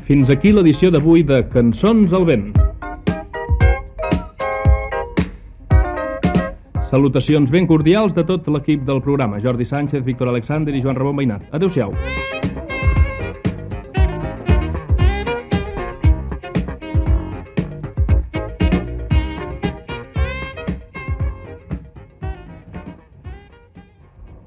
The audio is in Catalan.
Fins aquí l'edició d'avui de Cançons al vent. Salutacions ben cordials de tot l'equip del programa. Jordi Sánchez, Víctor Alexander i Joan Ramon Mainat. Adéu-siau.